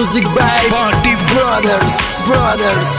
Music by Party Brothers.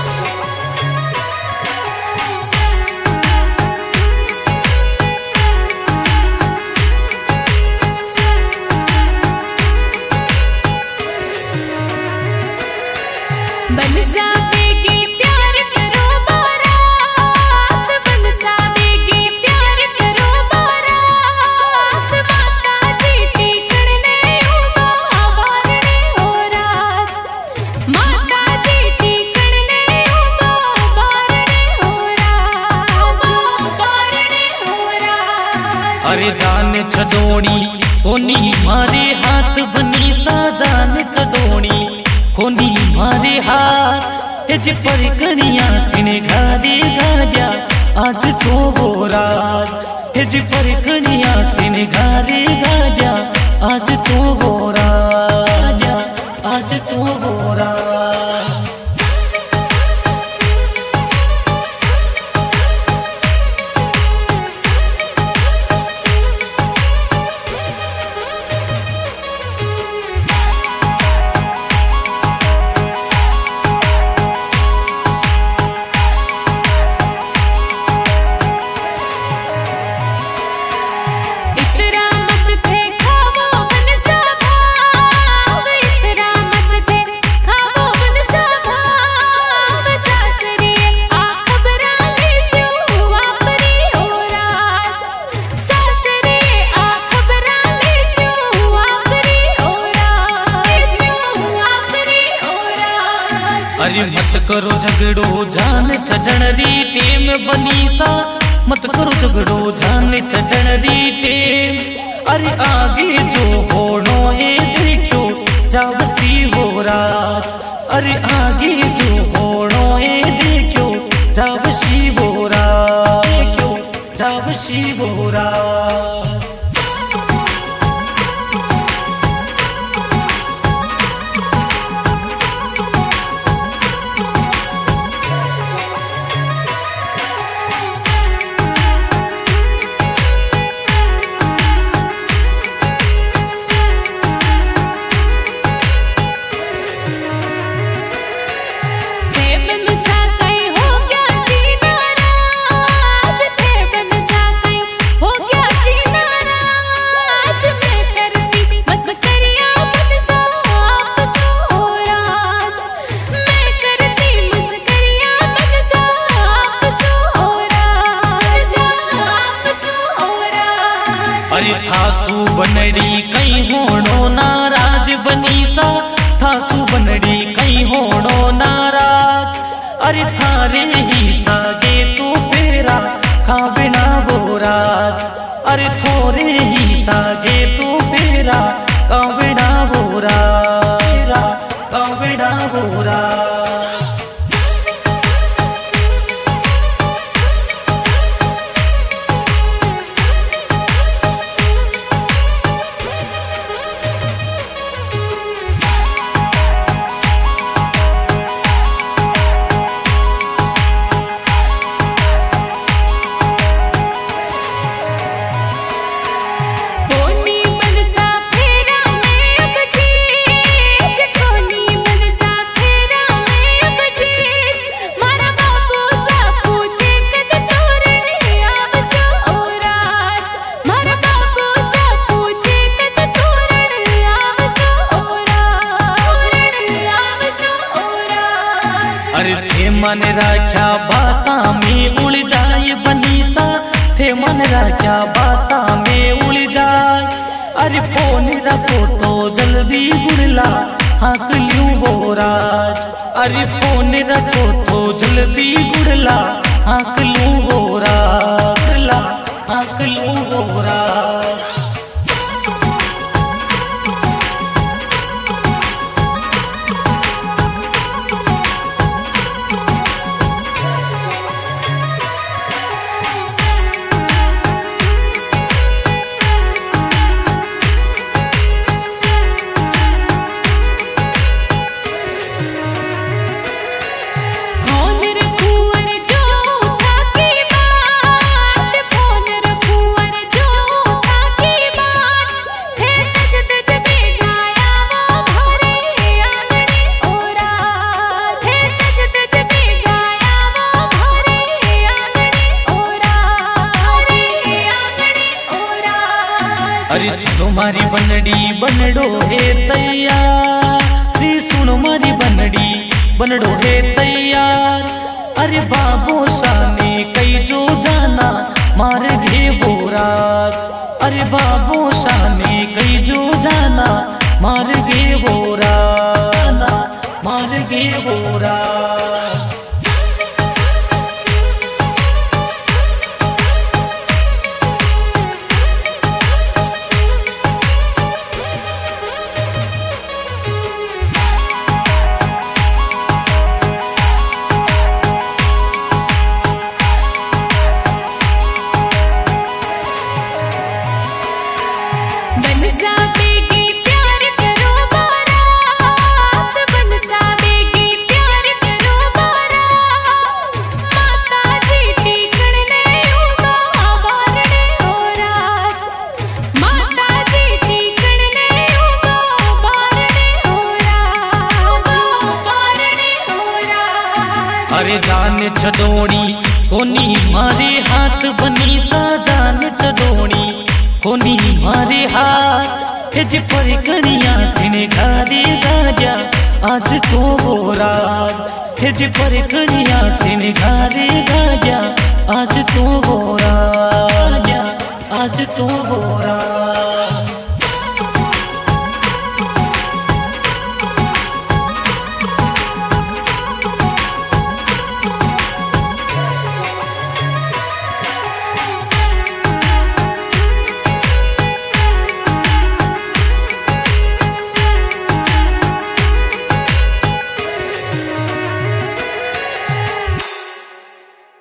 बन जाएगी प्यार करो बारात, बन जाएगी प्यार करो बारात, माता जी टीकण ने उगा बारणे हो रात, माता जी टीकण ने उगा बारणे हो रात, बारणे हो रात। अरे जान छदोणी कोनी मारे हाथ बनी सा, जान छदोणी कोनी मारे हाथ हेज परकणिया सिने घारी गाड्या आज तो वो रात, हेज परकणिया सिने घारी गाड्या आज तो वो रात, आज तो वो रात। अरे मत करो झगड़ो जान छजण री टेम बनी सा, मत करो झगड़ो जान छजण री टेम। अरे आगे जो होनो है देखो जावसी वो राज, अरे आगे जो होनो है देखो जावसी वो राज, देखो जावसी वो राज। अरे थासू बनड़ी कई होणो नाराज बनी सा, थासू बनड़ी कई होणो नाराज। अरे थारे ही सागे तू फेरा खा बिना वो राज, अरे थोरे ही सागे तू फेरा खा बिना वो राज, खा बिना वो राज। अरे थे मन राख्या बाता में उड़ जाए बनी सा, थे मन राख्या बाता में उड़ जाए। अरे फोन रखो तो जल्दी गुड़ला हाँक लूं वो राज, अरे फोन रखो तो जल्दी गुड़ला हाँक लूं वो राज, हाँक लूं वो राज। फोन रखूं अरे सुनो मारी बनड़ी बनड़ो है तैयार, रे सुनो मारी बनड़ी बनड़ो है तैयार। अरे बाबू शाने कई जो जाना मार घे बोरात, अरे बाबू शाने कई जो जाना मार गे बोरात, मार गे बोरात। अरे जान छडोणी कोनी मारे हाथ बनी सा, जान छडोणी कोनी मारे हाथ। हे जे परकणिया सिने घारे गाजा आज तो बोरात, हे जे परकणिया सिने घारे गाजा आज तो बोरात, आज तो बोरात।